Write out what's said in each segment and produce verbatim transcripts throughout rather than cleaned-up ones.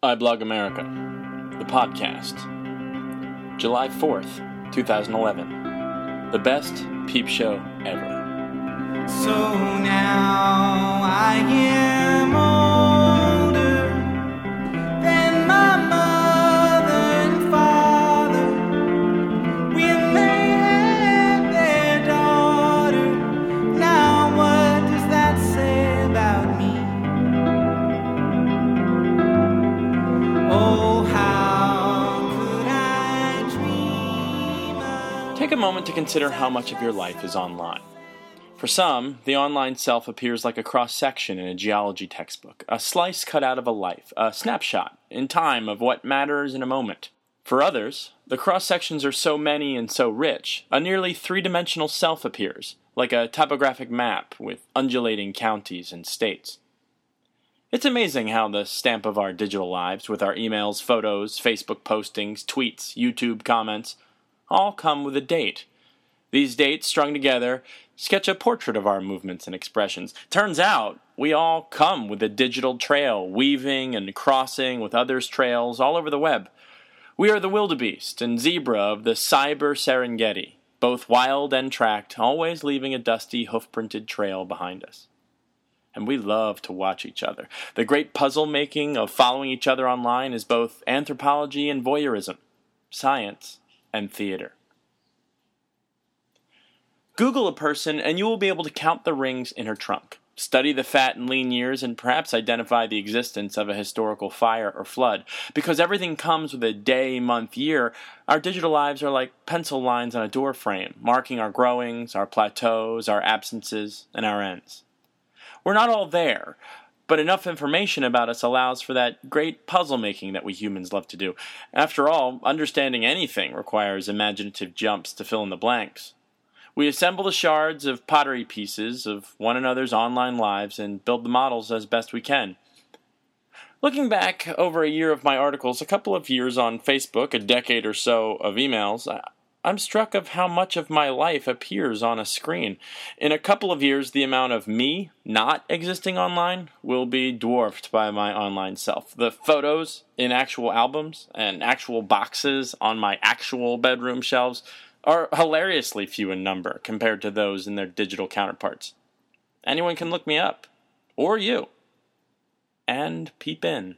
iBlog America, the podcast. July fourth, twenty eleven. The best peep show ever. So now I am older than my mother and father. When they had their daughter, now what does that say about me? Oh, how could I dream of... Take a moment to consider how much of your life is online. For some, the online self appears like a cross-section in a geology textbook, a slice cut out of a life, a snapshot in time of what matters in a moment. For others, the cross-sections are so many and so rich, a nearly three-dimensional self appears, like a topographic map with undulating counties and states. It's amazing how the stamp of our digital lives, with our emails, photos, Facebook postings, tweets, YouTube comments, all come with a date. These dates, strung together, sketch a portrait of our movements and expressions. Turns out, we all come with a digital trail, weaving and crossing with others' trails all over the web. We are the wildebeest and zebra of the cyber Serengeti, both wild and tracked, always leaving a dusty, hoof-printed trail behind us. And we love to watch each other. The great puzzle-making of following each other online is both anthropology and voyeurism, science and theater. Google a person and you will be able to count the rings in her trunk, study the fat and lean years, and perhaps identify the existence of a historical fire or flood. Because everything comes with a day, month, year, our digital lives are like pencil lines on a door frame, marking our growings, our plateaus, our absences, and our ends. We're not all there, but enough information about us allows for that great puzzle-making that we humans love to do. After all, understanding anything requires imaginative jumps to fill in the blanks. We assemble the shards of pottery pieces of one another's online lives and build the models as best we can. Looking back over a year of my articles, a couple of years on Facebook, a decade or so of emails, I'm struck of how much of my life appears on a screen. In a couple of years, the amount of me not existing online will be dwarfed by my online self. The photos in actual albums and actual boxes on my actual bedroom shelves are hilariously few in number compared to those in their digital counterparts. Anyone can look me up, or you, and peep in.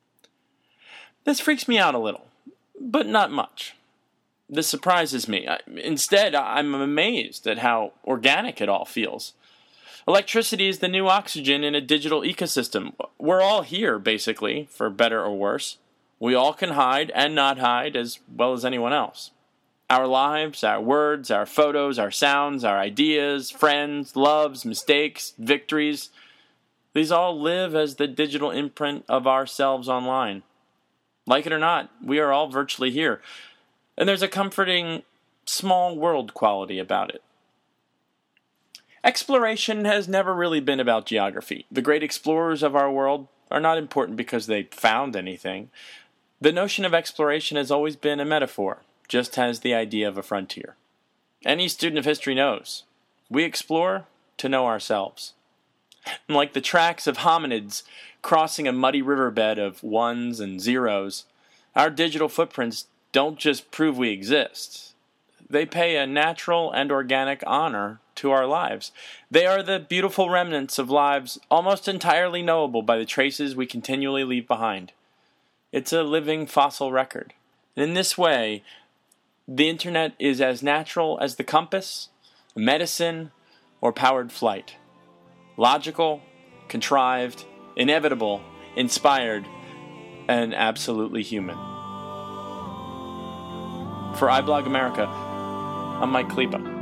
This freaks me out a little, but not much. This surprises me. Instead, I'm amazed at how organic it all feels. Electricity is the new oxygen in a digital ecosystem. We're all here, basically, for better or worse. We all can hide and not hide as well as anyone else. Our lives, our words, our photos, our sounds, our ideas, friends, loves, mistakes, victories, these all live as the digital imprint of ourselves online. Like it or not, we are all virtually here. And there's a comforting, small world quality about it. Exploration has never really been about geography. The great explorers of our world are not important because they found anything. The notion of exploration has always been a metaphor, just as the idea of a frontier. Any student of history knows. We explore to know ourselves. And like the tracks of hominids crossing a muddy riverbed of ones and zeros, our digital footprints don't just prove we exist. They pay a natural and organic honor to our lives. They are the beautiful remnants of lives almost entirely knowable by the traces we continually leave behind. It's a living fossil record. And in this way, the internet is as natural as the compass, medicine, or powered flight. Logical, contrived, inevitable, inspired, and absolutely human. For iBlog America, I'm Mike Kleba.